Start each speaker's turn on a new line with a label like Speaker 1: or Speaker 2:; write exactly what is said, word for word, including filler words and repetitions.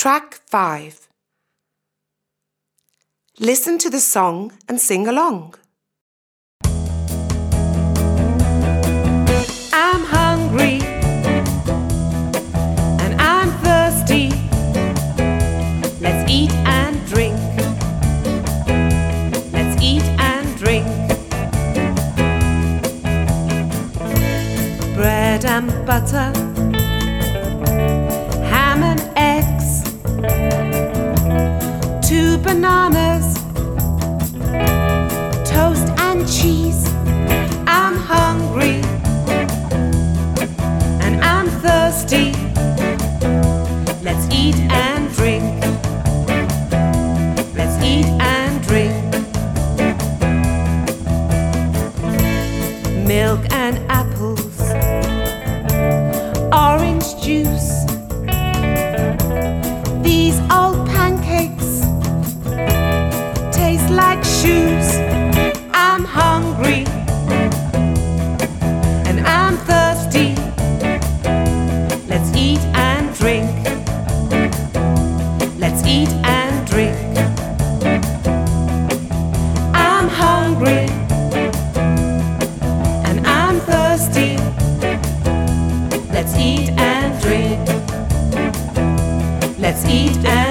Speaker 1: Track five. Listen to the song and sing along. I'm hungry and I'm thirsty. Let's eat and drink. Let's eat and drink. Bread and butter, ham and eggs, two bananas, toast and cheese. I'm hungry and I'm thirsty. Let's eat and drink. Let's eat and drink. Milk and apples, orange juice. These old pancakes taste like shoes. I'm hungry and I'm thirsty. Let's eat and drink. Let's eat and drink. I'm hungry and I'm thirsty. Let's eat and drink. Let's eat and